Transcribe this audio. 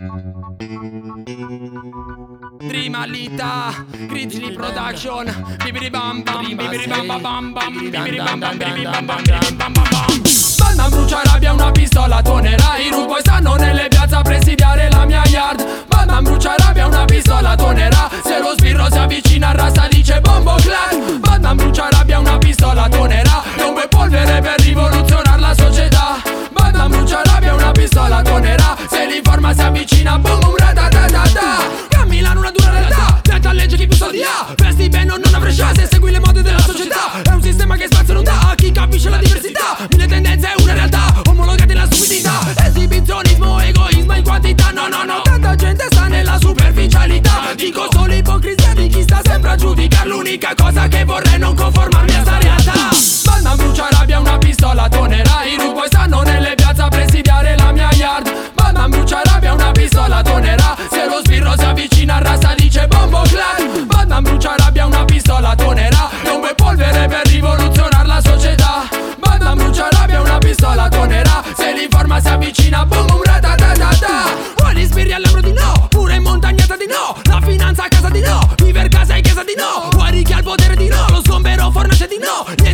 Trimalita, Grizzly Production, bibiri bam bam, bibiri bam bam bam bam, bibiri bam bam, bibiri bam bam, bibiri bam bam bam. Batman brucia rabbia, una pistola tuonerà. I rugoi stanno nelle piazze a presidiare la mia yard. Batman brucia rabbia, una pistola tuonerà. Se lo sbirro si avvicina a rasta dice bombo clan. Batman brucia rabbia, una pistola tuonerà. È un bel polvere per rivoluzionare la società. Batman brucia rabbia, una pistola tuonerà. Se l'informa si avvicina boom boom ratatatata. Cammina in una dura realtà, tenta legge chi più soldi ha. Vesti bene o non avrai chance, segui le mode della società. È un sistema che spazio non dà a chi capisce la diversità. Mille tendenze è una realtà, omologate la stupidità. Esibizionismo, egoismo in quantità. No no no, tanta gente sta nella superficialità. Dico solo ipocrisia di chi sta sempre a giudicare. L'unica cosa che vorrei è non conformarmi a sta realtà. Batman brucia rabbia, una pistola tuonerà. I rugoi stanno nelle piazze a presidiare la mia yard. Batman brucia rabbia, una pistola tuonerà. Se lo sbirro si avvicina a rasta dice bombo clan. Batman brucia rabbia, una pistola tuonerà. È un bel polvere per rivoluzionare la società. Batman brucia rabbia, una pistola tuonerà. Se l'informa si avvicina boom boom ratatatata. Vuoi spirri all'euro di no, pure in montagnata di no. La finanza a casa di no, viver casa e chiesa di no. Vuoi ricchi al potere di no, lo sgombero fornace di no.